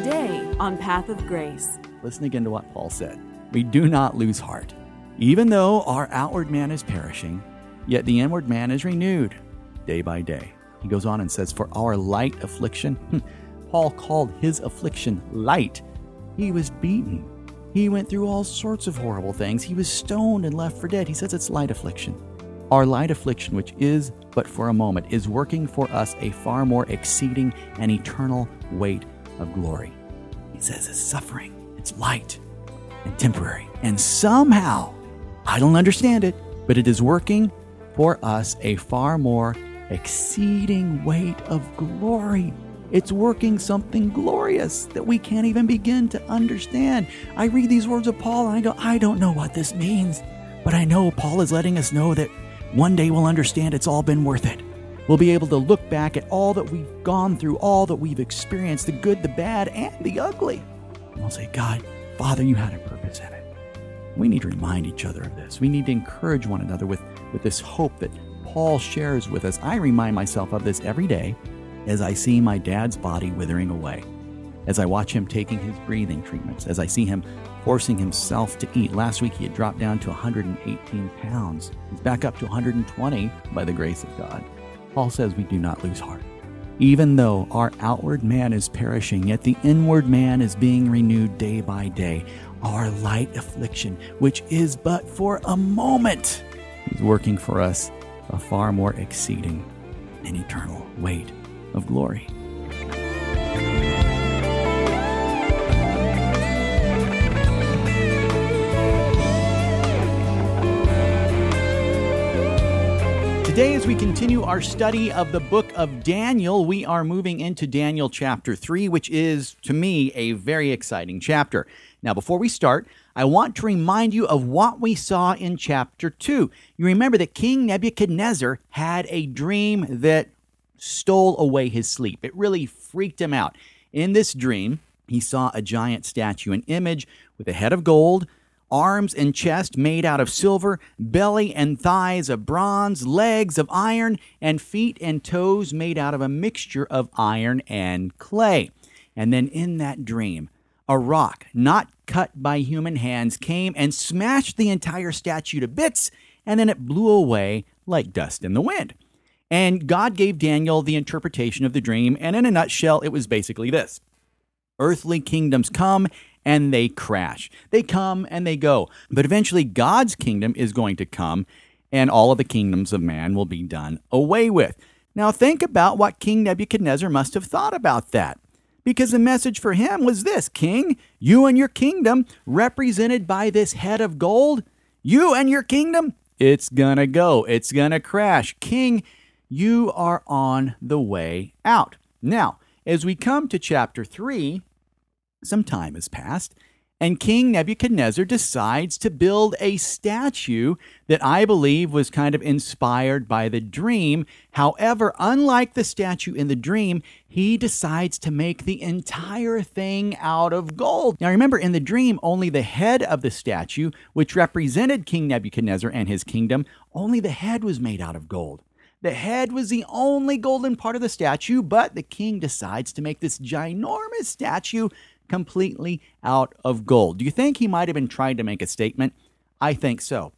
today on Path of Grace. Listen again to what Paul said. We do not lose heart. Even though our outward man is perishing, yet the inward man is renewed day by day. He goes on and says, for our light affliction, Paul called his affliction light. He was beaten. He went through all sorts of horrible things. He was stoned and left for dead. He says it's light affliction. Our light affliction, which is but for a moment, is working for us a far more exceeding and eternal weight of glory. He says it's suffering. It's light and temporary. And somehow, I don't understand it, but it is working for us a far more exceeding weight of glory. It's working something glorious that we can't even begin to understand. I read these words of Paul and I go, I don't know what this means, but I know Paul is letting us know that one day we'll understand it's all been worth it. We'll be able to look back at all that we've gone through, all that we've experienced, the good, the bad, and the ugly. And we'll say, God, Father, you had a purpose in it. We need to remind each other of this. We need to encourage one another with this hope that Paul shares with us. I remind myself of this every day as I see my dad's body withering away, as I watch him taking his breathing treatments, as I see him forcing himself to eat. Last week he had dropped down to 118 pounds. He's back up to 120 by the grace of God. Paul says we do not lose heart. Even though our outward man is perishing, yet the inward man is being renewed day by day. Our light affliction, which is but for a moment, is working for us a far more exceeding and eternal weight of glory. Today, as we continue our study of the book of Daniel, we are moving into Daniel chapter 3, which is, to me, a very exciting chapter. Now, before we start, I want to remind you of what we saw in chapter 2. You remember that King Nebuchadnezzar had a dream that stole away his sleep. It really freaked him out. In this dream, he saw a giant statue, an image with a head of gold, arms and chest made out of silver, belly and thighs of bronze, legs of iron, and feet and toes made out of a mixture of iron and clay. And then in that dream, a rock not cut by human hands came and smashed the entire statue to bits, and then it blew away like dust in the wind. And God gave Daniel the interpretation of the dream, and in a nutshell, it was basically this. Earthly kingdoms come and they crash. They come and they go. But eventually God's kingdom is going to come and all of the kingdoms of man will be done away with. Now think about what King Nebuchadnezzar must have thought about that. Because the message for him was this: King, you and your kingdom, represented by this head of gold, you and your kingdom, it's gonna go. It's gonna crash. King, you are on the way out. Now, as we come to chapter 3, some time has passed, and King Nebuchadnezzar decides to build a statue that I believe was kind of inspired by the dream. However, unlike the statue in the dream, he decides to make the entire thing out of gold. Now remember, in the dream, only the head of the statue, which represented King Nebuchadnezzar and his kingdom, only the head was made out of gold. The head was the only golden part of the statue, but the king decides to make this ginormous statue completely out of gold. Do you think he might have been trying to make a statement? I think so.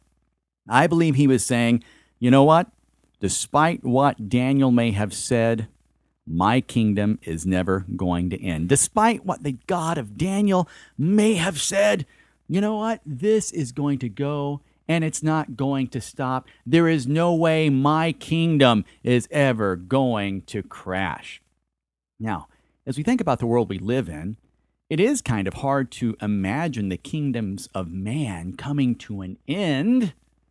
I believe he was saying, you know what? Despite what Daniel may have said, my kingdom is never going to end. Despite what the God of Daniel may have said, you know what? This is going to go and it's not going to stop. There is no way my kingdom is ever going to crash. Now, as we think about the world we live in, it is kind of hard to imagine the kingdoms of man coming to an end,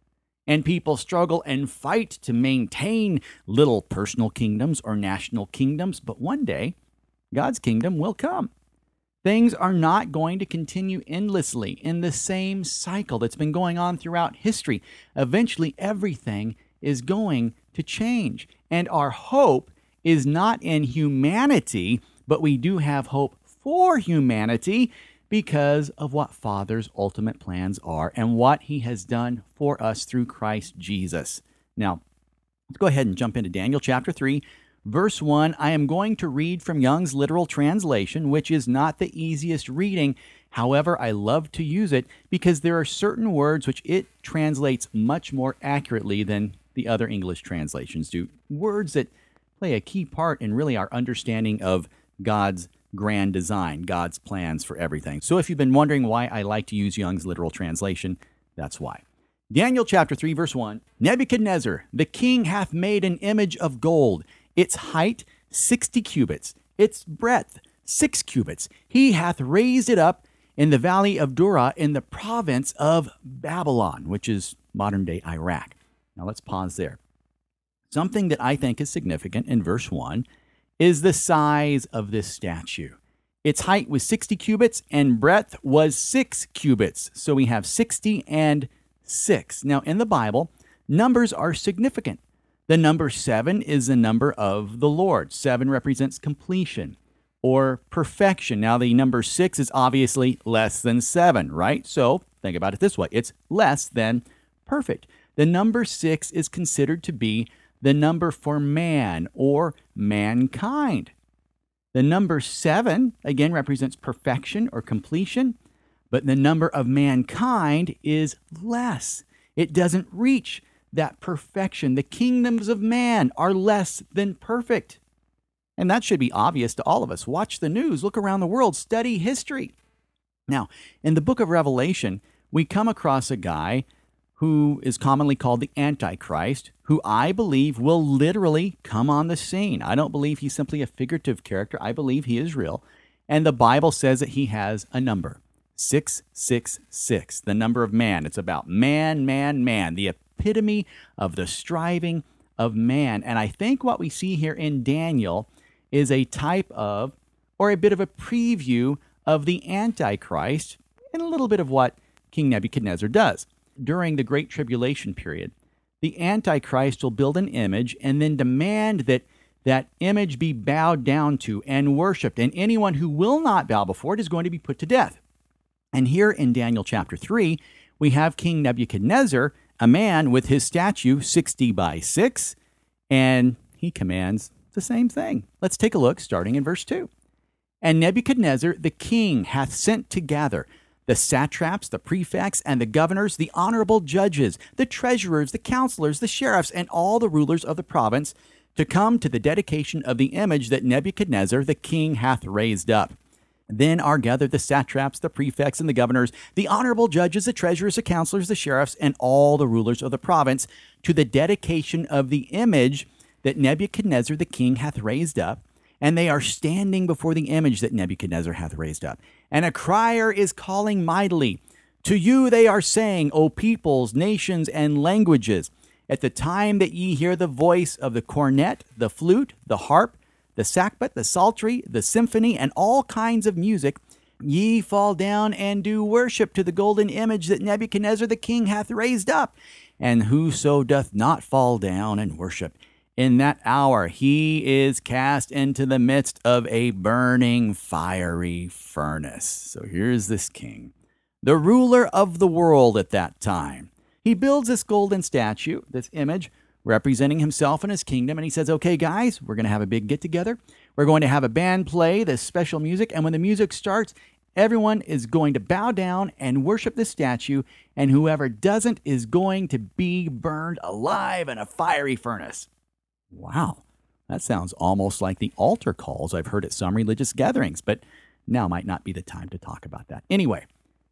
and people struggle and fight to maintain little personal kingdoms or national kingdoms, but one day, God's kingdom will come. Things are not going to continue endlessly in the same cycle that's been going on throughout history. Eventually, everything is going to change, and our hope is not in humanity, but we do have hope for humanity because of what Father's ultimate plans are and what he has done for us through Christ Jesus. Now, let's go ahead and jump into Daniel chapter 3. Verse 1, I am going to read from Young's literal translation, which is not the easiest reading. However, I love to use it because there are certain words which it translates much more accurately than the other English translations do. Words that play a key part in really our understanding of God's grand design, God's plans for everything. So if you've been wondering why I like to use Young's literal translation, that's why. Daniel chapter 3, verse 1, Nebuchadnezzar, the king hath made an image of gold, its height 60 cubits, its breadth 6 cubits. He hath raised it up in the valley of Dura in the province of Babylon, which is modern-day Iraq. Now let's pause there. Something that I think is significant in verse 1 is the size of this statue. Its height was 60 cubits and breadth was 6 cubits. So we have 60 and 6. Now in the Bible, numbers are significant. The number 7 is the number of the Lord. 7 represents completion or perfection. Now the number 6 is obviously less than 7, right? So think about it this way. It's less than perfect. The number 6 is considered to be the number for man or mankind. The number 7, again, represents perfection or completion, but the number of mankind is less. It doesn't reach that perfection. The kingdoms of man are less than perfect. And that should be obvious to all of us. Watch the news, look around the world, study history. Now, in the book of Revelation, we come across a guy who is commonly called the Antichrist, who I believe will literally come on the scene. I don't believe he's simply a figurative character. I believe he is real. And the Bible says that he has a number, 666, the number of man. It's about man, the epitome of the striving of man. And I think what we see here in Daniel is a type of, or a bit of a preview of the Antichrist and a little bit of what King Nebuchadnezzar does. During the Great Tribulation period, the Antichrist will build an image and then demand that that image be bowed down to and worshipped. And anyone who will not bow before it is going to be put to death. And here in Daniel chapter 3, we have King Nebuchadnezzar, a man with his statue 60 by 6, and he commands the same thing. Let's take a look starting in verse 2. And Nebuchadnezzar the king hath sent to gather the satraps, the prefects, and the governors, the honorable judges, the treasurers, the counselors, the sheriffs, and all the rulers of the province to come to the dedication of the image that Nebuchadnezzar the king hath raised up. Then are gathered the satraps, the prefects, and the governors, the honorable judges, the treasurers, the counselors, the sheriffs, and all the rulers of the province to the dedication of the image that Nebuchadnezzar the king hath raised up. And they are standing before the image that Nebuchadnezzar hath raised up. And a crier is calling mightily. To you they are saying, O peoples, nations, and languages, at the time that ye hear the voice of the cornet, the flute, the harp, the sackbut, the psaltery, the symphony, and all kinds of music, ye fall down and do worship to the golden image that Nebuchadnezzar the king hath raised up. And whoso doth not fall down and worship, in that hour he is cast into the midst of a burning fiery furnace. So here's this king, the ruler of the world at that time. He builds this golden statue, this image, representing himself and his kingdom. And he says, okay, guys, we're going to have a big get-together. We're going to have a band play this special music. And when the music starts, everyone is going to bow down and worship the statue. And whoever doesn't is going to be burned alive in a fiery furnace. Wow, that sounds almost like the altar calls I've heard at some religious gatherings, but now might not be the time to talk about that. Anyway,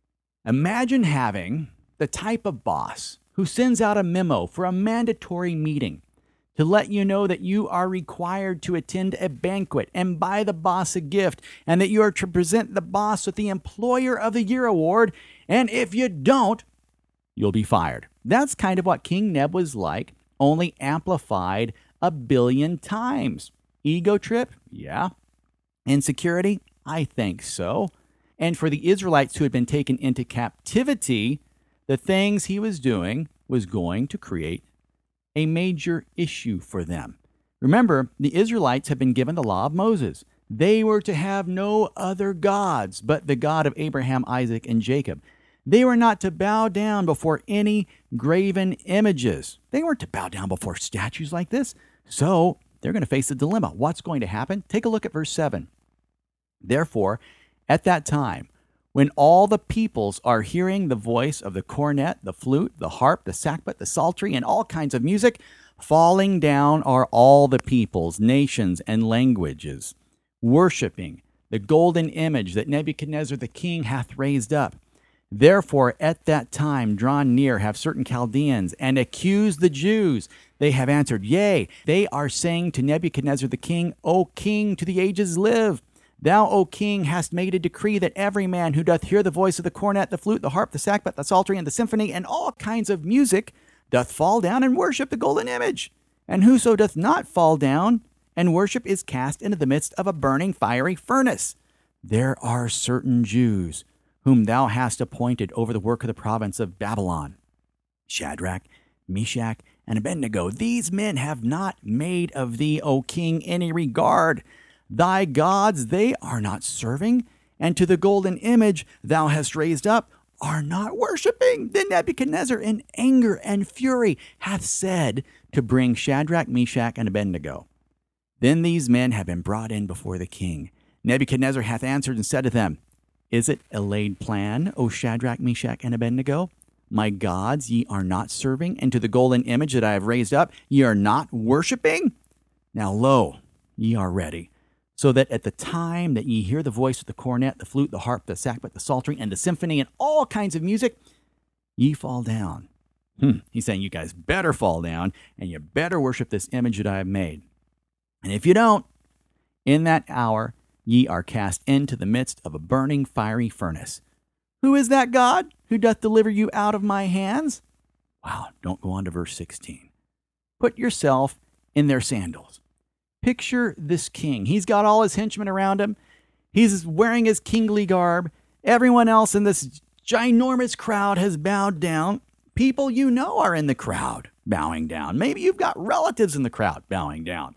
imagine having the type of boss who sends out a memo for a mandatory meeting to let you know that you are required to attend a banquet and buy the boss a gift, and that you are to present the boss with the Employer of the Year award, and if you don't, you'll be fired. That's kind of what King Neb was like, only amplified 1 billion times. Ego trip? Yeah. Insecurity? I think so. And for the Israelites who had been taken into captivity, the things he was doing was going to create a major issue for them. Remember, the Israelites had been given the law of Moses. They were to have no other gods but the God of Abraham, Isaac, and Jacob. They were not to bow down before any graven images. They weren't to bow down before statues like this. So they're going to face a dilemma. What's going to happen? Take a look at verse 7. Therefore, at that time, when all the peoples are hearing the voice of the cornet, the flute, the harp, the sackbut, the psaltery, and all kinds of music, falling down are all the peoples, nations, and languages, worshiping the golden image that Nebuchadnezzar the king hath raised up. Therefore, at that time, drawn near, have certain Chaldeans, and accuse the Jews. They have answered, Yea, they are saying to Nebuchadnezzar the king, O king, to the ages live. Thou, O king, hast made a decree that every man who doth hear the voice of the cornet, the flute, the harp, the sackbut, the psaltery, and the symphony, and all kinds of music, doth fall down and worship the golden image. And whoso doth not fall down and worship is cast into the midst of a burning fiery furnace. There are certain Jews whom thou hast appointed over the work of the province of Babylon, Shadrach, Meshach, and Abednego. These men have not made of thee, O king, any regard. Thy gods they are not serving, and to the golden image thou hast raised up are not worshiping. Then Nebuchadnezzar in anger and fury hath said to bring Shadrach, Meshach, and Abednego. Then these men have been brought in before the king. Nebuchadnezzar hath answered and said to them, Is it a laid plan, O Shadrach, Meshach, and Abednego? My gods ye are not serving, and to the golden image that I have raised up ye are not worshiping? Now lo, ye are ready, so that at the time that ye hear the voice of the cornet, the flute, the harp, the sackbut, the psaltery, and the symphony, and all kinds of music, ye fall down. He's saying you guys better fall down, and you better worship this image that I have made. And if you don't, in that hour ye are cast into the midst of a burning fiery furnace. Who is that God who doth deliver you out of my hands? Wow, don't go on to verse 16. Put yourself in their sandals. Picture this king. He's got all his henchmen around him. He's wearing his kingly garb. Everyone else in this ginormous crowd has bowed down. People you know are in the crowd bowing down. Maybe you've got relatives in the crowd bowing down.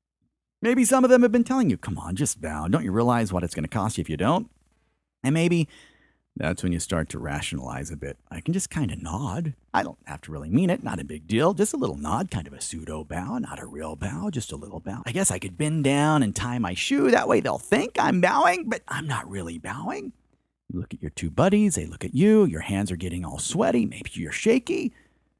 Maybe some of them have been telling you, come on, just bow. Don't you realize what it's going to cost you if you don't? And maybe that's when you start to rationalize a bit. I can just kind of nod. I don't have to really mean it. Not a big deal. Just a little nod, kind of a pseudo bow, not a real bow, just a little bow. I guess I could bend down and tie my shoe. That way they'll think I'm bowing, but I'm not really bowing. You look at your two buddies. They look at you. Your hands are getting all sweaty. Maybe you're shaky.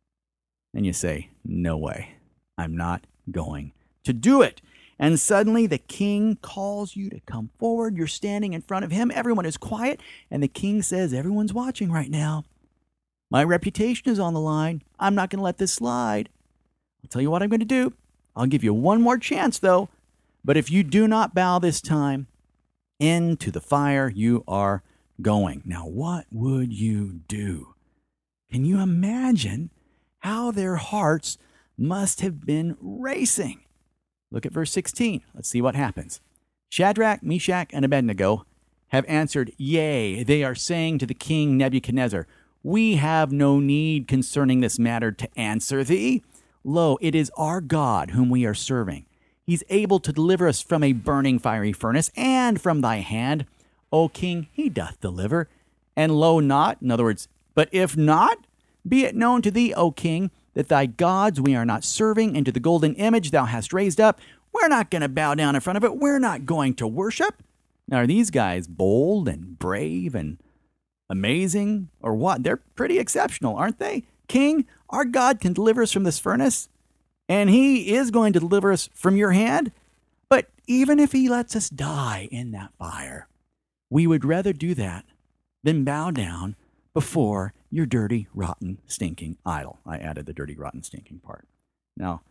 And you say, no way. I'm not going to do it. And suddenly the king calls you to come forward. You're standing in front of him. Everyone is quiet. And the king says, everyone's watching right now. My reputation is on the line. I'm not going to let this slide. I'll tell you what I'm going to do. I'll give you one more chance, though. But if you do not bow this time, into the fire you are going. Now, what would you do? Can you imagine how their hearts must have been racing? Look at verse 16. Let's see what happens. Shadrach, Meshach, and Abednego have answered, Yea, they are saying to the king Nebuchadnezzar, We have no need concerning this matter to answer thee. Lo, it is our God whom we are serving. He's able to deliver us from a burning fiery furnace and from thy hand. O king, he doth deliver. And lo not, in other words, but if not, be it known to thee, O king, that thy gods we are not serving, and to the golden image thou hast raised up, we're not going to bow down in front of it. We're not going to worship. Now, are these guys bold and brave and amazing or what? They're pretty exceptional, aren't they? King, our God can deliver us from this furnace, and he is going to deliver us from your hand. But even if he lets us die in that fire, we would rather do that than bow down before your dirty, rotten, stinking idol. I added the dirty, rotten, stinking part. Now,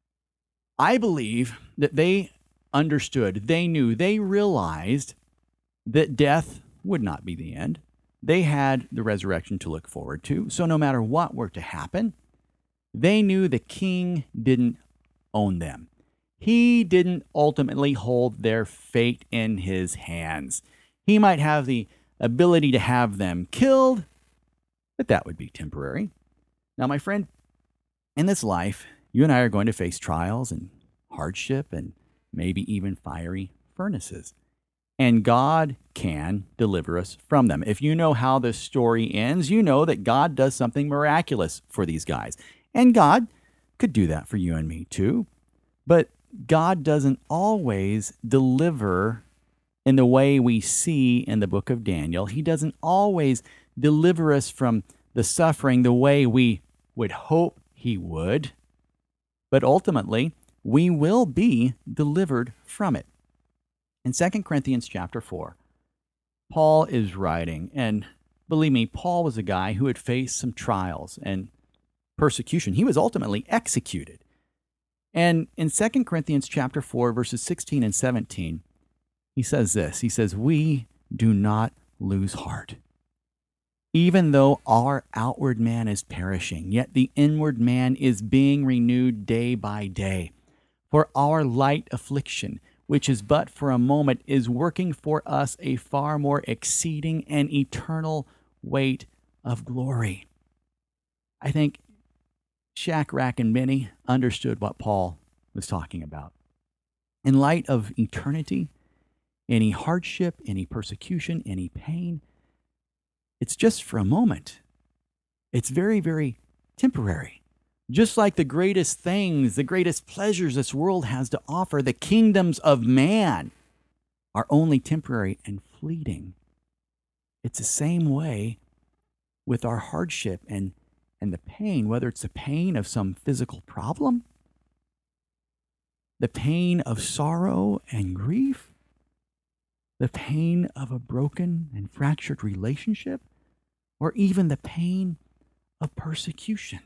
I believe that they understood, they knew, they realized that death would not be the end. They had the resurrection to look forward to. So no matter what were to happen, they knew the king didn't own them. He didn't ultimately hold their fate in his hands. He might have the ability to have them killed, but that would be temporary. Now, my friend, in this life, you and I are going to face trials and hardship and maybe even fiery furnaces. And God can deliver us from them. If you know how this story ends, you know that God does something miraculous for these guys. And God could do that for you and me too. But God doesn't always deliver in the way we see in the book of Daniel. He doesn't always deliver us from the suffering the way we would hope he would, but ultimately we will be delivered from it. In 2 Corinthians chapter 4, Paul is writing, and believe me, Paul was a guy who had faced some trials and persecution. He was ultimately executed. And in 2 Corinthians chapter 4, verses 16 and 17, he says this. He says, "We do not lose heart. Even though our outward man is perishing, yet the inward man is being renewed day by day. For our light affliction, which is but for a moment, is working for us a far more exceeding and eternal weight of glory." I think Shadrach and Benny understood what Paul was talking about. In light of eternity, any hardship, any persecution, any pain, it's just for a moment. It's very, very temporary. Just like the greatest things, the greatest pleasures this world has to offer, the kingdoms of man are only temporary and fleeting. It's the same way with our hardship and the pain, whether it's the pain of some physical problem, the pain of sorrow and grief, the pain of a broken and fractured relationship, or even the pain of persecution.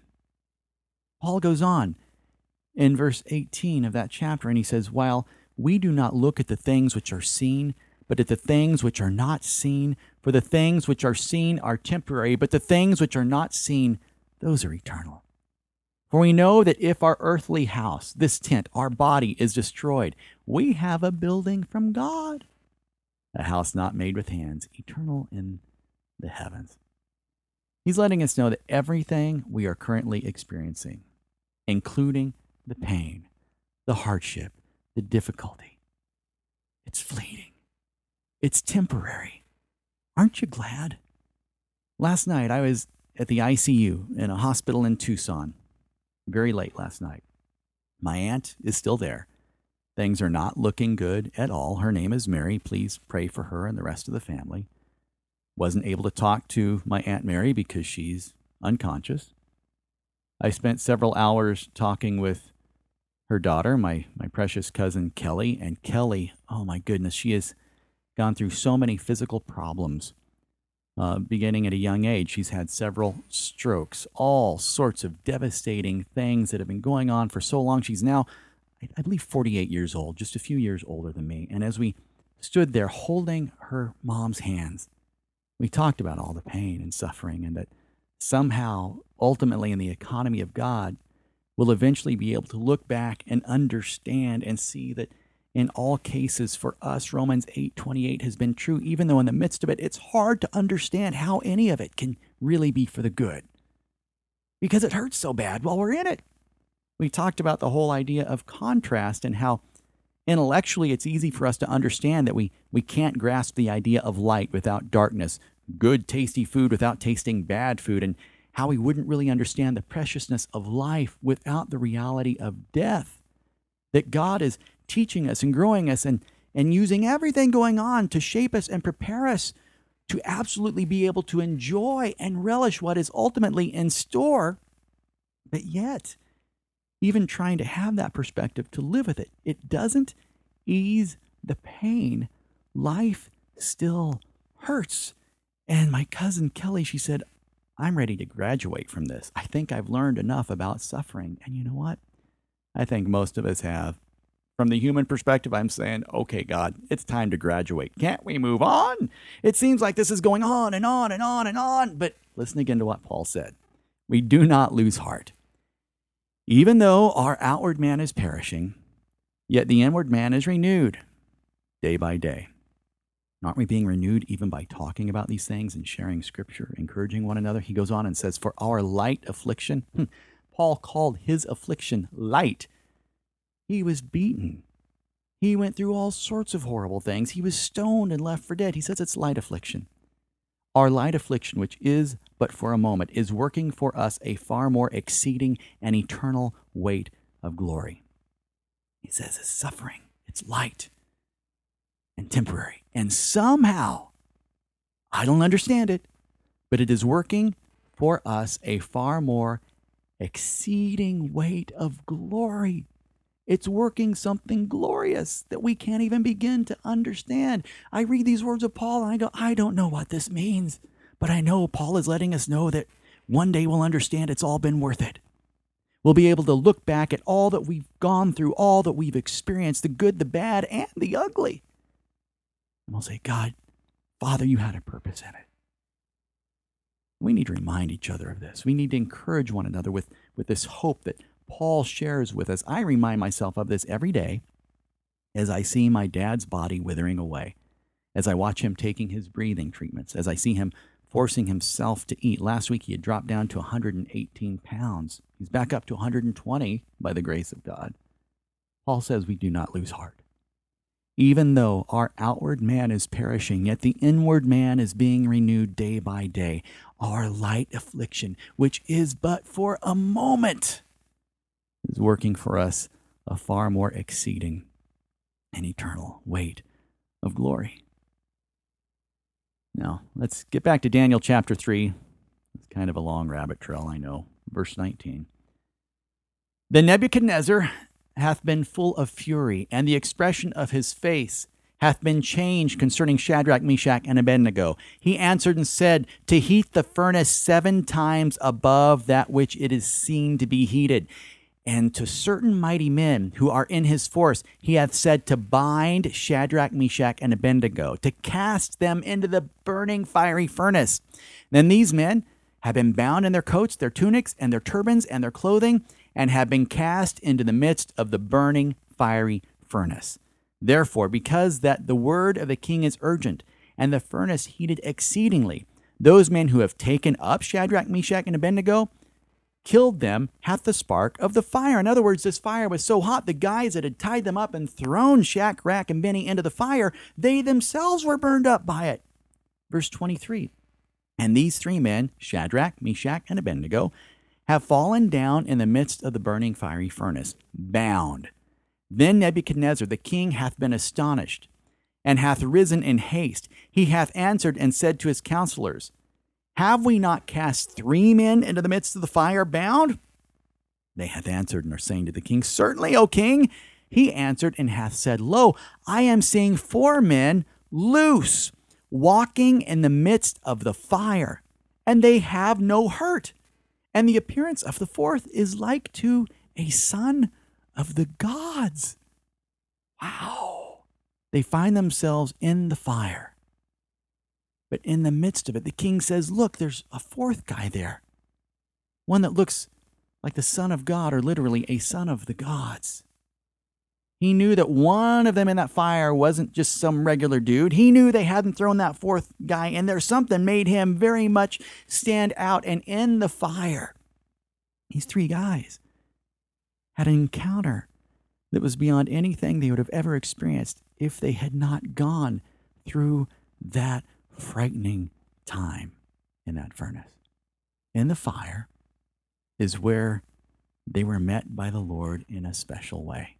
Paul goes on in verse 18 of that chapter, and he says, "While we do not look at the things which are seen, but at the things which are not seen, for the things which are seen are temporary, but the things which are not seen, those are eternal. For we know that if our earthly house, this tent, our body, is destroyed, we have a building from God, a house not made with hands, eternal in the heavens." He's letting us know that everything we are currently experiencing, including the pain, the hardship, the difficulty, it's fleeting. It's temporary. Aren't you glad? Last night, I was at the ICU in a hospital in Tucson, very late last night. My aunt is still there. Things are not looking good at all. Her name is Mary. Please pray for her and the rest of the family. Wasn't able to talk to my Aunt Mary because she's unconscious. I spent several hours talking with her daughter, my precious cousin Kelly. And Kelly, oh my goodness, she has gone through so many physical problems. Beginning at a young age, she's had several strokes, all sorts of devastating things that have been going on for so long. She's now, I believe, 48 years old, just a few years older than me. And as we stood there holding her mom's hands, we talked about all the pain and suffering, and that somehow, ultimately, in the economy of God, we'll eventually be able to look back and understand and see that in all cases for us, Romans 8:28 has been true, even though in the midst of it, it's hard to understand how any of it can really be for the good, because it hurts so bad while we're in it. We talked about the whole idea of contrast and how intellectually it's easy for us to understand that we can't grasp the idea of light without darkness, good, tasty food without tasting bad food, and how we wouldn't really understand the preciousness of life without the reality of death. That God is teaching us and growing us and using everything going on to shape us and prepare us to absolutely be able to enjoy and relish what is ultimately in store, but yet, even trying to have that perspective to live with it, it doesn't ease the pain. Life still hurts. And my cousin Kelly, she said, "I'm ready to graduate from this. I think I've learned enough about suffering." And you know what? I think most of us have. From the human perspective, I'm saying, okay, God, it's time to graduate. Can't we move on? It seems like this is going on and on and on and on. But listen again to what Paul said. We do not lose heart. Even though our outward man is perishing, yet the inward man is renewed day by day. Aren't we being renewed even by talking about these things and sharing scripture, encouraging one another? He goes on and says, "For our light affliction," Paul called his affliction light. He was beaten. He went through all sorts of horrible things. He was stoned and left for dead. He says it's light affliction. Our light affliction, which is but for a moment, is working for us a far more exceeding and eternal weight of glory. says it's suffering. It's light and temporary. And somehow, I don't understand it, but it is working for us a far more exceeding weight of glory. It's working something glorious that we can't even begin to understand. I read these words of Paul and I go, I don't know what this means, but I know Paul is letting us know that one day we'll understand it's all been worth it. We'll be able to look back at all that we've gone through, all that we've experienced, the good, the bad, and the ugly. And we'll say, God, Father, you had a purpose in it. We need to remind each other of this. We need to encourage one another with this hope that Paul shares with us. I remind myself of this every day as I see my dad's body withering away, as I watch him taking his breathing treatments, as I see him forcing himself to eat. Last week he had dropped down to 118 pounds. He's back up to 120 by the grace of God. Paul says we do not lose heart. Even though our outward man is perishing, yet the inward man is being renewed day by day. Our light affliction, which is but for a moment, is working for us a far more exceeding and eternal weight of glory. Now, let's get back to Daniel chapter 3. It's kind of a long rabbit trail, I know. Verse 19. Then Nebuchadnezzar hath been full of fury, and the expression of his face hath been changed concerning Shadrach, Meshach, and Abednego. He answered and said, to heat the furnace 7 times above that which it is seen to be heated. And to certain mighty men who are in his force, he hath said to bind Shadrach, Meshach, and Abednego, to cast them into the burning fiery furnace. Then these men have been bound in their coats, their tunics, and their turbans, and their clothing, and have been cast into the midst of the burning fiery furnace. Therefore, because that the word of the king is urgent, and the furnace heated exceedingly, those men who have taken up Shadrach, Meshach, and Abednego killed them hath the spark of the fire. In other words, this fire was so hot, the guys that had tied them up and thrown Shadrach and Benny into the fire, they themselves were burned up by it. Verse 23, and these 3 men, Shadrach, Meshach, and Abednego, have fallen down in the midst of the burning fiery furnace, bound. Then Nebuchadnezzar the king hath been astonished, and hath risen in haste. He hath answered and said to his counselors, have we not cast 3 men into the midst of the fire bound? They hath answered and are saying to the king, certainly, O king. He answered and hath said, lo, I am seeing 4 men loose, walking in the midst of the fire, and they have no hurt. And the appearance of the 4th is like to a son of the gods. Wow. They find themselves in the fire. But in the midst of it, the king says, look, there's a 4th guy there. One that looks like the son of God, or literally a son of the gods. He knew that one of them in that fire wasn't just some regular dude. He knew they hadn't thrown that 4th guy in there. Something made him very much stand out. And in the fire, these 3 guys had an encounter that was beyond anything they would have ever experienced if they had not gone through that frightening time in that furnace. In the fire is where they were met by the Lord in a special way.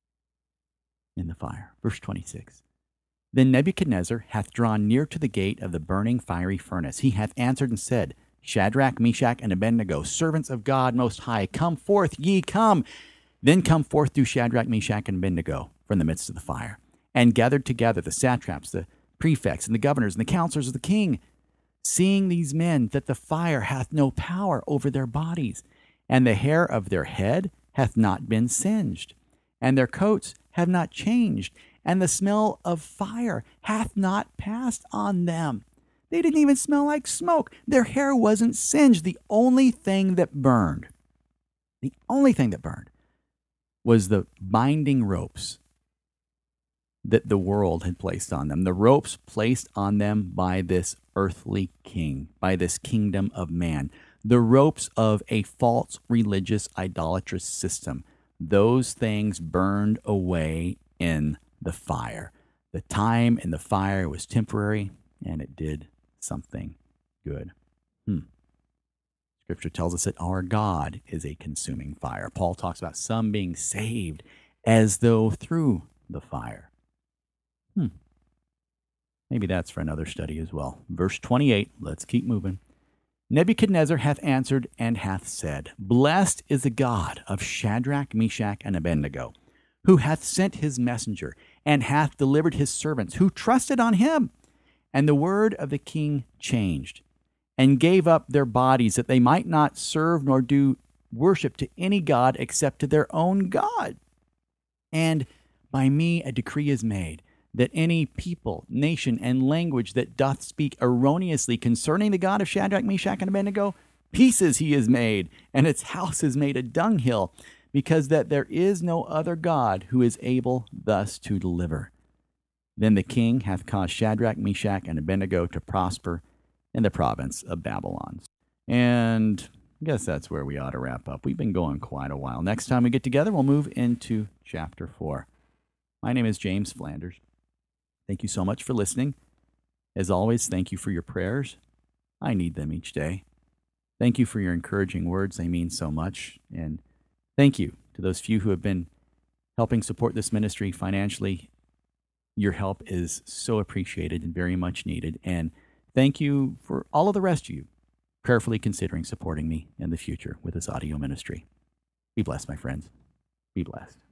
In the fire. Verse 26. Then Nebuchadnezzar hath drawn near to the gate of the burning fiery furnace. He hath answered and said, Shadrach, Meshach, and Abednego, servants of God Most High, come forth, ye come. Then come forth do Shadrach, Meshach, and Abednego from the midst of the fire, and gathered together the satraps, the prefects, and the governors, and the counselors of the king, seeing these men that the fire hath no power over their bodies, and the hair of their head hath not been singed, and their coats have not changed, and the smell of fire hath not passed on them. They didn't even smell like smoke. Their hair wasn't singed. The only thing that burned was the binding ropes that the world had placed on them, the ropes placed on them by this earthly king, by this kingdom of man, the ropes of a false religious idolatrous system. Those things burned away in the fire. The time in the fire was temporary, and it did something good. Scripture tells us that our God is a consuming fire. Paul talks about some being saved as though through the fire. Maybe that's for another study as well. Verse 28, let's keep moving. Nebuchadnezzar hath answered and hath said, Blessed is the God of Shadrach, Meshach, and Abednego, who hath sent his messenger, and hath delivered his servants, who trusted on him. And the word of the king changed, and gave up their bodies, that they might not serve nor do worship to any god except to their own God. And by me a decree is made, that any people, nation, and language that doth speak erroneously concerning the God of Shadrach, Meshach, and Abednego, pieces he is made, and its house is made a dunghill, because that there is no other God who is able thus to deliver. Then the king hath caused Shadrach, Meshach, and Abednego to prosper in the province of Babylon. And I guess that's where we ought to wrap up. We've been going quite a while. Next time we get together, we'll move into chapter 4. My name is James Flanders. Thank you so much for listening. As always, thank you for your prayers. I need them each day. Thank you for your encouraging words. They mean so much. And thank you to those few who have been helping support this ministry financially. Your help is so appreciated and very much needed. And thank you for all of the rest of you prayerfully considering supporting me in the future with this audio ministry. Be blessed, my friends. Be blessed.